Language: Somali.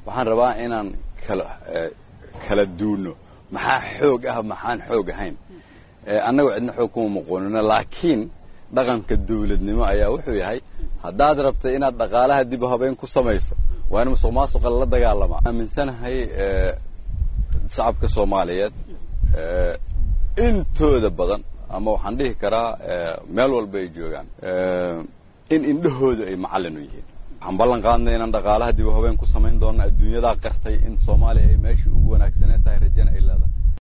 waxaan rabaa inaan kala duuno maxaa xoog ah maxaan xoog ahayn annagu cidna xoog kuma muqoonina laakiin dhaqanka dawladnimo ayaa wuxuu yahay haddaad rabtay inaad dhaqaalaha dib u habeyn ku samayso waa in musuqmaasuqa la dagaalamaa aaminsanahay shacabka Soomaaliyeed intooda badan ama waxaan dhihi karaa meel walba ay joogaan in indhahooda ay macallin u yihiin waxaan ballan qaadnay inaan dhaqaalaha dib u habeyn ku samayn doono adduunyada qartay in Soomaaliya ay meeshii ugu wanaagsaneed tahay rajana ay leedahay